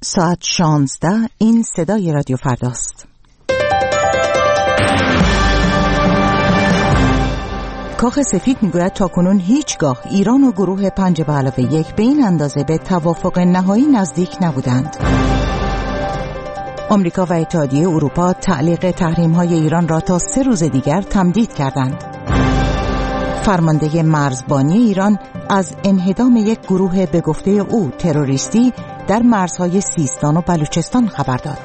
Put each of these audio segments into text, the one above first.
ساعت 16. این صدای رادیو فرداست. کاخ سفید میگوید تاکنون هیچگاه ایران و گروه 5+1 به این اندازه به توافق نهایی نزدیک نبودند. آمریکا و اتحادیه اروپا تعلیق تحریم‌های ایران را تا 3 روز دیگر تمدید کردند. فرمانده مرزبانی ایران از انهدام یک گروه به گفته او تروریستی در مرزهای سیستان و بلوچستان خبر داد.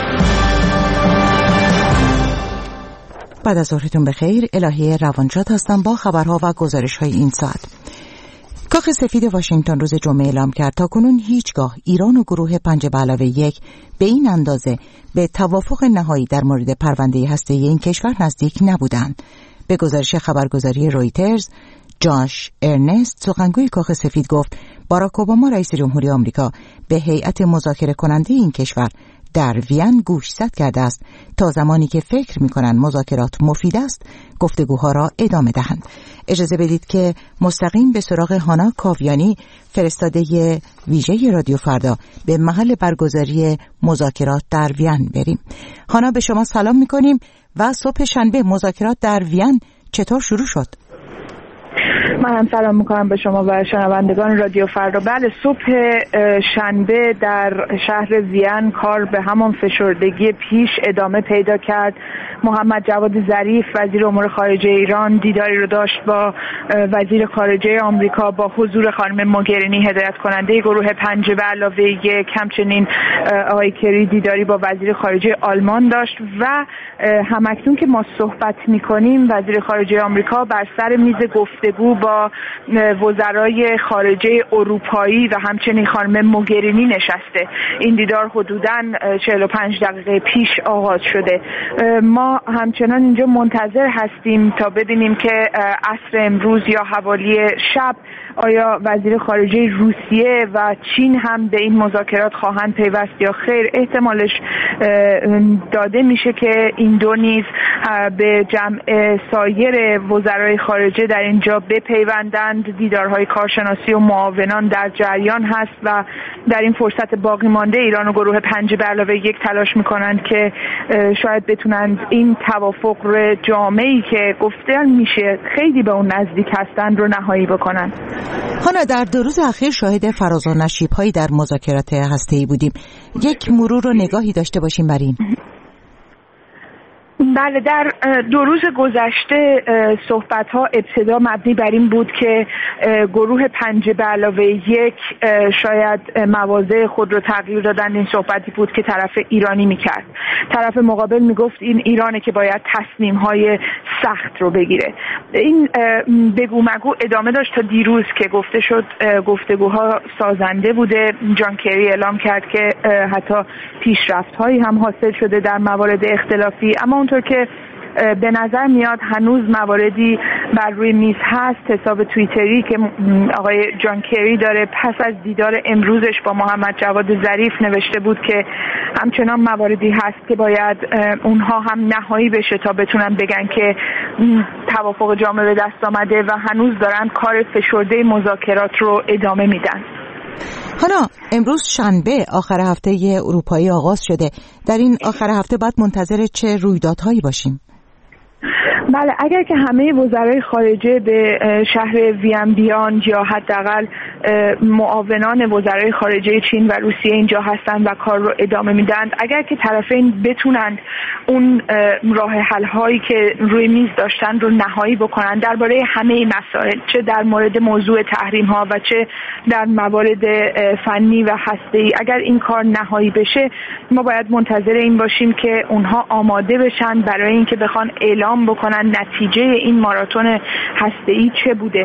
بعد از ظهرتون بخیر. الهی روانشاد هستم با خبرها و گزارش‌های این ساعت. کاخ سفید واشنگتن روز جمعه اعلام کرد تاکنون هیچگاه ایران و گروه 5+1 به این اندازه به توافق نهایی در مورد پرونده هسته‌ای این کشور نزدیک نبودند. به گزارش خبرگزاری رویترز، جاش ارنست سخنگوی کاخ سفید گفت باراک اوباما رئیس جمهوری آمریکا به هیئت مذاکره کننده این کشور در وین گوشزد کرده است تا زمانی که فکر می‌کنند مذاکرات مفید است گفتگوها را ادامه دهند. اجازه بدید که مستقیم به سراغ هانا کاویانی فرستاده ویژه رادیو فردا به محل برگزاری مذاکرات در وین بریم. هانا، به شما سلام می‌کنیم و صبح شنبه مذاکرات در وین چطور شروع شد؟ منم سلام میکنم به شما و شنوندگان رادیو فردا. بله، صبح شنبه در شهر وین کار به همان فشردگی پیش ادامه پیدا کرد. محمد جواد ظریف وزیر امور خارجه ایران دیداری رو داشت با وزیر خارجه آمریکا با حضور خانم موگرینی هدایت کننده گروه 5+1. همچنین آقای کری دیداری با وزیر خارجه آلمان داشت و همکنون که ما صحبت میکنیم وزیر خارجه آمریکا بر سر میز گفتگو با وزرای خارجه اروپایی و همچنین خانم موگرینی نشسته. این دیدار حدوداً 45 دقیقه پیش آغاز شده. ما همچنان اینجا منتظر هستیم تا ببینیم که عصر امروز یا حوالی شب آیا وزیر خارجه روسیه و چین هم به این مذاکرات خواهند پیوست یا خیر. احتمالش داده میشه که این دو نیز به جمع سایر وزرای خارجه در اینجا بپیوندند. دیدارهای کارشناسی و معاونان در جریان هست و در این فرصت باقی مانده ایران و گروه 5+1 تلاش میکنند که شاید بتونند این توافق جامعی که گفته میشه خیلی به اون نزدیک هستند رو نهایی بکنند. هانا، در 2 روز اخیر شاهد فراز و نشیب‌هایی در مذاکرات هسته‌ای بودیم. یک مرور و نگاهی داشته باشیم بر این. بله، در 2 روز گذشته صحبت‌ها ابتدا مبنی بر این بود که گروه 5+1 شاید مواضع خود رو تغییر دادن. این صحبتی بود که طرف ایرانی میکرد. طرف مقابل میگفت این ایرانه که باید تصمیم‌های سخت رو بگیره. این بگو مگو ادامه داشت تا دیروز که گفته شد گفتگوها سازنده بوده. جان کری اعلام کرد که حتی پیشرفت‌هایی هم حاصل شده در موارد اختلافی، اما اونطور که به نظر میاد هنوز مواردی بر روی میز هست. حساب توییتری که آقای جان کری داره پس از دیدار امروزش با محمد جواد ظریف نوشته بود که همچنان مواردی هست که باید اونها هم نهایی بشه تا بتونن بگن که توافق جامع به دست آمده و هنوز دارن کار فشرده مذاکرات رو ادامه میدن. هانا، امروز شنبه آخر هفته اروپایی آغاز شده. در این آخر هفته باید منتظر چه رویدادهایی باشیم؟ بله، اگر که همه وزرای خارجه به شهر وین بیان یا حداقل معاونان وزرای خارجه چین و روسیه اینجا هستند و کار رو ادامه میدن، اگر که طرفین بتونند اون راه حل هایی که روی میز داشتن رو نهایی بکنن درباره همه مسائل، چه در مورد موضوع تحریم ها و چه در موارد فنی و هسته‌ای، اگر این کار نهایی بشه ما باید منتظر این باشیم که اونها آماده بشن برای اینکه بخوان اعلام بکنن نتیجه این ماراتون هسته‌ای چه بوده.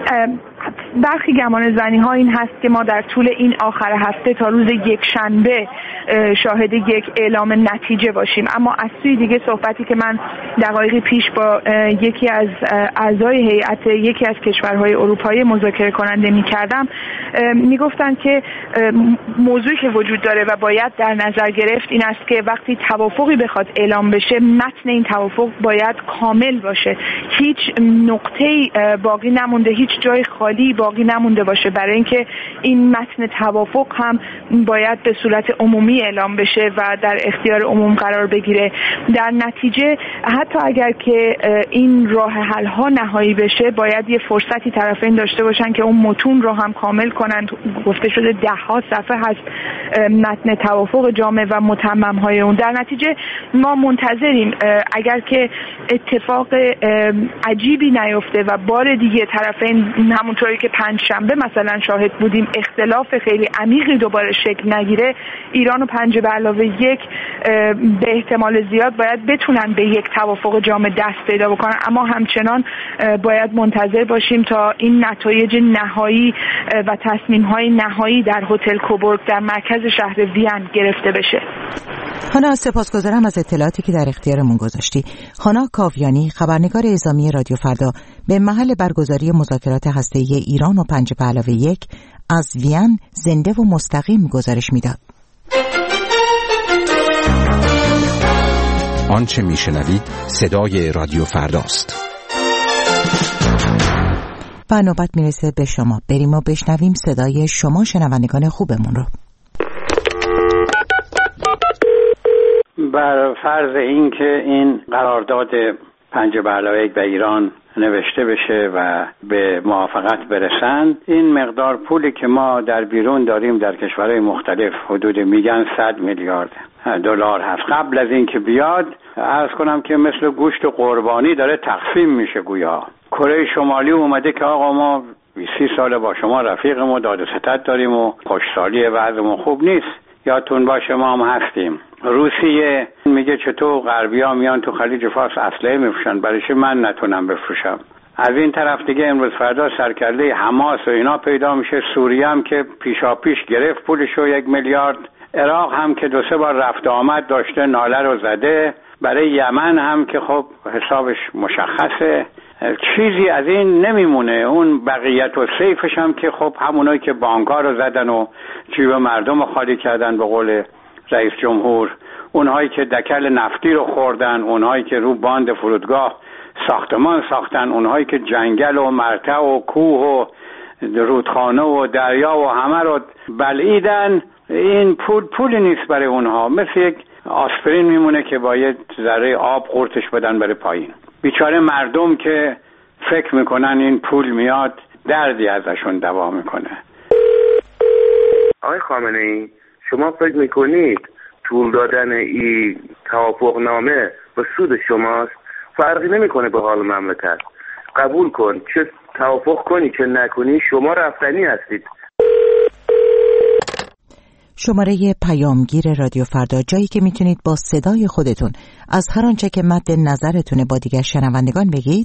برخی گمان زنی ها این هست که ما در طول این آخر هفته تا روز یکشنبه شاهد یک اعلام نتیجه باشیم، اما از سوی دیگه صحبتی که من دقایقی پیش با یکی از اعضای هیئت یکی از کشورهای اروپایی مذاکره کننده می‌کردم میگفتن که موضوعی که وجود داره و باید در نظر گرفت این است که وقتی توافقی بخواد اعلام بشه متن این توافق باید کامل باشه، هیچ نقطه‌ای باقی نمونده، هیچ جای خالی انتقادی باقی نمونده باشه، برای اینکه این متن توافق هم باید به صورت عمومی اعلام بشه و در اختیار عموم قرار بگیره. در نتیجه حتی اگر که این راه حل ها نهایی بشه، باید یه فرصتی طرفین داشته باشن که اون متون رو هم کامل کنن. گفته شده 10 صفحه هست متن توافق جامع و متمم های اون. در نتیجه ما منتظریم اگر که اتفاق عجیبی نیفته و بار دیگه طرفین همونطوری که پنجشنبه مثلا شاهد بودیم اختلاف خیلی عمیقی دوباره شکل نگیره، ایران و 5+1 به احتمال زیاد باید بتونن به یک توافق جامع دست پیدا بکنن. اما همچنان باید منتظر باشیم تا این نتایج نهایی و تصمیم‌های نهایی در هتل کوبورگ در مرکز شهر وین گرفته بشه. هانا، سپاسگزارم از اطلاعاتی که در اختیارمون گذاشتی. هانا کاویانی، خبرنگار اعزامی رادیو فردا، به محل برگزاری مذاکرات هسته‌ای ایران و 5+1 از وین زنده و مستقیم گزارش میداد. آنچه میشنوید صدای رادیو فرداست. و نوبت میرسه به شما. بریم و بشنویم صدای شما شنوندگان خوبمون رو. بر فرض اینکه این قرارداد 5+1 به ایران نوشته بشه و به موافقت برسند، این مقدار پولی که ما در بیرون داریم در کشورهای مختلف حدود میگن 100 میلیارد دلار هست. قبل از اینکه بیاد عرض کنم که مثل گوشت قربانی داره تقسیم میشه. گویا کره شمالی اومده که آقا ما 20 سال با شما رفیقیم و داد و ستد داریم و خوشحالی وضعمون خوب نیست، یادتون باشه ما هم هستیم. روسیه میگه چطور غربی‌ها میان تو خلیج فارس اسلحه میفروشن، برای چی من نتونم بفروشم؟ از این طرف دیگه امروز فردا سرکرده حماس و اینا پیدا میشه. سوریه هم که پیشاپیش گرفت پولشو 1 میلیارد. عراق هم که 2-3 بار رفت آمد داشته ناله رو زده. برای یمن هم که خب حسابش مشخصه. چیزی از این نمیمونه. اون بقیت و سیفش هم که خب همونایی که بانک‌ها رو زدن و جیب مردم رو خالی کردن به قول رئیس جمهور، اونهایی که دکل نفتی رو خوردن، اونهایی که رو باند فرودگاه ساختمان ساختن، اونهایی که جنگل و مرتع و کوه و رودخانه و دریا و همه رو بلعیدن، این پولی نیست برای اونها. مثل یک آسپرین میمونه که با یه ذره آب قورتش بدن بره پایین. بیچاره مردم که فکر میکنن این پول میاد دردی ازشون دوا میکنه. آقای خامنه‌ای، شما فکر میکنید طول دادن این توافق نامه به سود شماست؟ فرقی نمیکنه به حال مملکت. قبول کن، چه توافق کنی چه نکنی شما رفتنی هستید. شماره پیامگیر رادیو فردا، جایی که میتونید با صدای خودتون از هر آنچه که مد نظرتونه با دیگر شنوندگان بگید.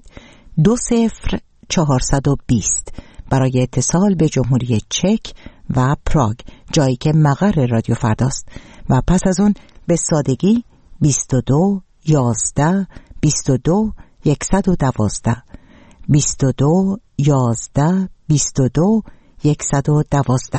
20420 برای اتصال به جمهوری چک و پراگ، جایی که مقر رادیو فرداست. و پس از اون به سادگی 22 11 22 112 22 11 22 112.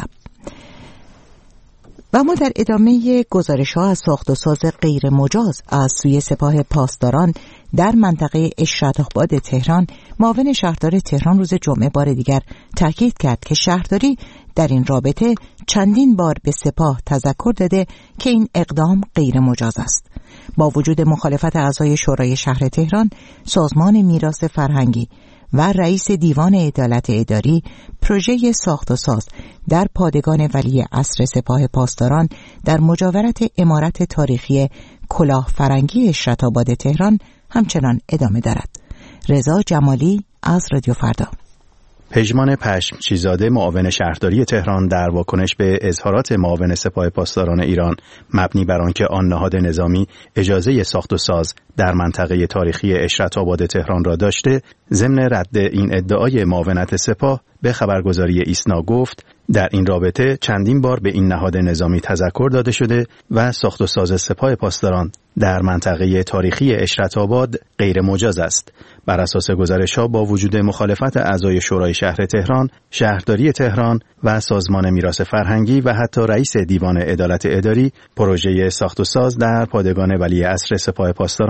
و ما در ادامه گزارش‌ها از ساخت و ساز غیر مجاز از سوی سپاه پاسداران در منطقه اشرت آباد تهران، معاون شهردار تهران روز جمعه بار دیگر تاکید کرد که شهرداری در این رابطه چندین بار به سپاه تذکر داده که این اقدام غیر مجاز است. با وجود مخالفت اعضای شورای شهر تهران، سازمان میراث فرهنگی و رئیس دیوان عدالت اداری، پروژه ساخت و ساز در پادگان ولی عصر سپاه پاسداران در مجاورت عمارت تاریخی کلاه فرنگی اشرت آباد تهران همچنان ادامه دارد. رضا جمالی از رادیو فردا. پژمان پشمچیزاده، معاون شهرداری تهران، در واکنش به اظهارات معاون سپاه پاسداران ایران مبنی بر آنکه آن نهاد نظامی اجازه ساخت و ساز در منطقه تاریخی اشرت آباد تهران را داشته، ضمن رد این ادعای معاونت سپاه به خبرگزاری ایسنا گفت در این رابطه چندین بار به این نهاد نظامی تذکر داده شده و ساخت و ساز سپاه پاسداران در منطقه تاریخی اشرت آباد غیر مجاز است. بر اساس گزارش‌ها با وجود مخالفت اعضای شورای شهر تهران، شهرداری تهران و سازمان میراث فرهنگی و حتی رئیس دیوان عدالت اداری، پروژه ساخت و ساز در پادگان ولی عصر سپاه پاسداران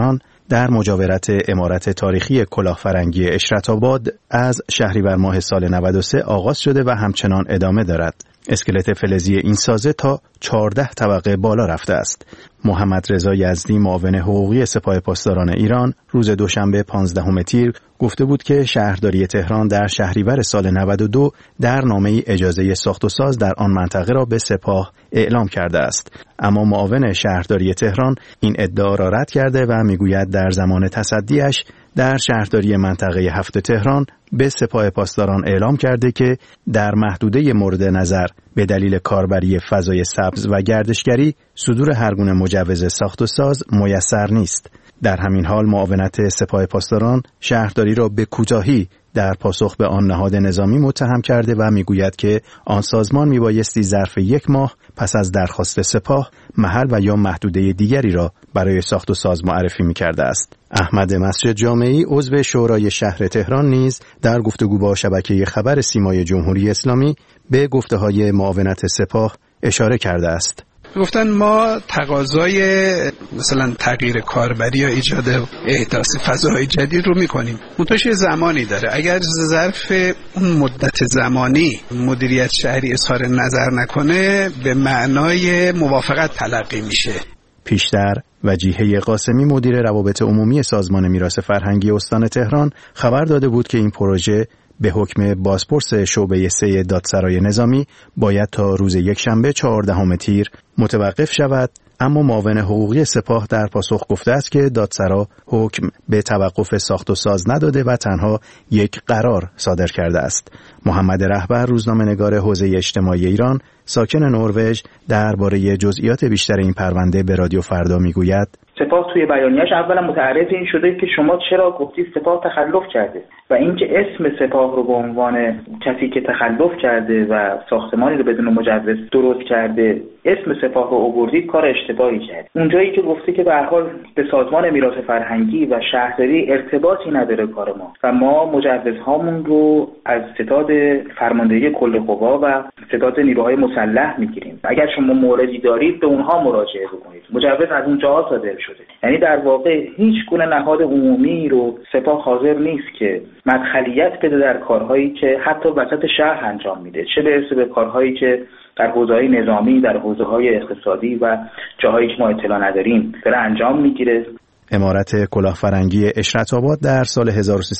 در مجاورت عمارت تاریخی کلاهفرنگی اشرت‌آباد از شهریور ماه سال 93 آغاز شده و همچنان ادامه دارد. اسکلت فلزی این سازه تا 14 طبقه بالا رفته است. محمد رضا یزدی معاون حقوقی سپاه پاسداران ایران روز دوشنبه 15 تیر گفته بود که شهرداری تهران در شهریور سال 92 در نامه‌ای اجازه ساخت و ساز در آن منطقه را به سپاه اعلام کرده است. اما معاون شهرداری تهران این ادعا را رد کرده و میگوید در زمان تصدیش در شهرداری منطقه 7 تهران به سپاه پاسداران اعلام کرده که در محدوده مورد نظر به دلیل کاربری فضای سبز و گردشگری صدور هر گونه مجوز ساخت و ساز میسر نیست. در همین حال معاونت سپاه پاسداران شهرداری را به کوتاهی در پاسخ به آن نهاد نظامی متهم کرده و میگوید که آن سازمان میبایستی ظرف 1 ماه پس از درخواست سپاه محل و یا محدوده دیگری را برای ساخت و ساز معرفی میکرده است. احمد مسجد جامعی عضو شورای شهر تهران نیز در گفتگو با شبکه خبر سیمای جمهوری اسلامی به گفته‌های معاونت سپاه اشاره کرده است. گفتن ما تقاضای مثلا تغییر کاربری یا ایجاد احداث فضاهای جدید رو میکنیم. منتها زمانی داره. اگر ظرف اون مدت زمانی مدیریت شهری اظهار نظر نکنه به معنای موافقت تلقی میشه. پیشتر وجیهه قاسمی مدیر روابط عمومی سازمان میراث فرهنگی استان تهران خبر داده بود که این پروژه به حکم بازپرس شعبه 3 دادسرای نظامی باید تا روز یکشنبه 14 تیر متوقف شود، اما معاون حقوقی سپاه در پاسخ گفته است که دادسرا حکم به توقف ساخت و ساز نداده و تنها یک قرار صادر کرده است. محمد رهبر روزنامه‌نگار حوزه اجتماعی ایران ساکن نروژ درباره جزئیات بیشتر این پرونده به رادیو فردا میگوید: سپاه توی بیانیه‌اش اولا متعرض این شده که شما چرا گفتید سپاه تخلف کرده و اینکه اسم سپاه رو به عنوان کسی که تخلف کرده و ساختمانی رو بدون مجوز درست کرده اسم سپاه رو آوردید کار اشتباهی کرد. اونجایی که گفته که به هر حال به سازمان میراث فرهنگی و شهرداری ارتباطی نداره کار ما و ما مجوزهامون رو از ستاد فرماندهی کل قوا و ستاد نیروهای مسلح میگیریم. اگر شما موردی دارید به اونها مراجعه بکنید. مجوز از اونجاها صادر شده. یعنی در واقع هیچ گونه نهاد عمومی رو سپاه حاضر نیست که مدخلیت بده در کارهایی که حتی وسط شهر انجام میده، چه برسه به کارهایی که در حوزه‌های نظامی، در حوزه‌های اقتصادی و جاهایی که ما اطلاع نداریم داره انجام میگیره. عمارت کلاهفرنگی اشرت‌آباد در سال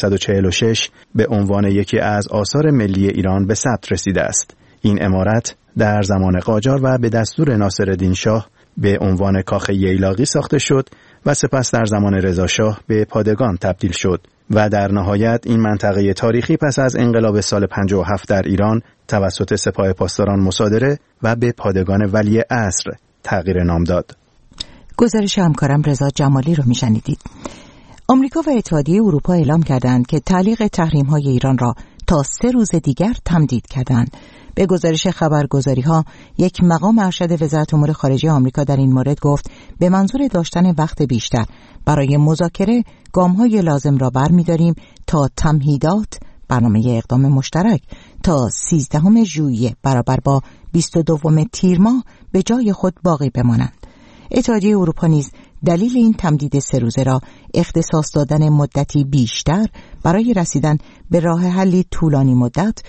1346 به عنوان یکی از آثار ملی ایران به ثبت رسیده است. این عمارت در زمان قاجار و به دستور ناصرالدین شاه به عنوان کاخ ییلاقی ساخته شد و سپس در زمان رضاشاه به پادگان تبدیل شد و در نهایت این منطقه تاریخی پس از انقلاب سال 57 در ایران توسط سپاه پاسداران مصادره و به پادگان ولی عصر تغییر نام داد. گزارش همکارم رضا جمالی رو میشنیدید. آمریکا و اتحادیه اروپا اعلام کردند که تعلیق تحریم‌های ایران را تا 3 روز دیگر تمدید کردند. به گزارش خبرگزاری‌ها یک مقام ارشد وزارت امور خارجه آمریکا در این مورد گفت به منظور داشتن وقت بیشتر برای مذاکره گام‌های لازم را برمی‌داریم تا تمهیدات برنامه اقدام مشترک تا 13 ژوئیه برابر با 22 تیر ماه به جای خود باقی بمانند. اتحادیه اروپا نیز دلیل این تمدید 3 روزه را اختصاص دادن مدتی بیشتر برای رسیدن به راه حلی طولانی مدت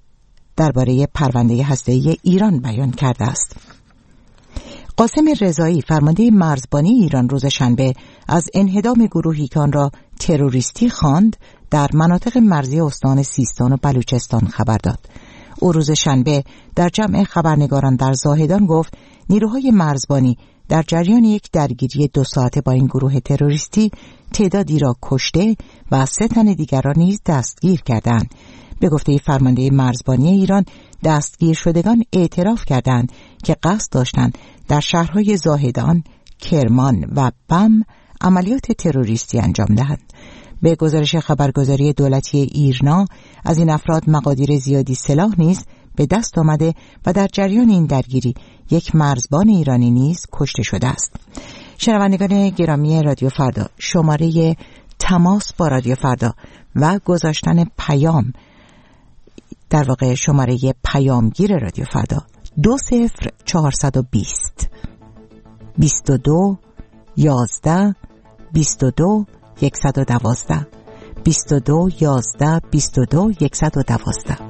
درباره پرونده هسته‌ای ایران بیان کرده است. قاسم رضایی فرمانده مرزبانی ایران روز شنبه از انهدام گروهی که آن را تروریستی خواند در مناطق مرزی استان سیستان و بلوچستان خبر داد. او روز شنبه در جمع خبرنگاران در زاهدان گفت نیروهای مرزبانی در جریان یک درگیری 2 ساعته با این گروه تروریستی تعدادی را کشته و 3 تن دیگر را نیز دستگیر کردند. به گفته فرمانده مرزبانی ایران دستگیر شدگان اعتراف کردند که قصد داشتند در شهرهای زاهدان، کرمان و بم عملیات تروریستی انجام دهند. به گزارش خبرگزاری دولتی ایرنا از این افراد مقادیر زیادی سلاح نیز به دست آمده و در جریان این درگیری یک مرزبان ایرانی نیز کشته شده است. شنوندگان گرامی رادیو فردا، شماره تماس با رادیو فردا و گذاشتن پیام، در واقع شماره پیامگیر رادیو فردا 20420 22 11 22 112 22 11 22 112.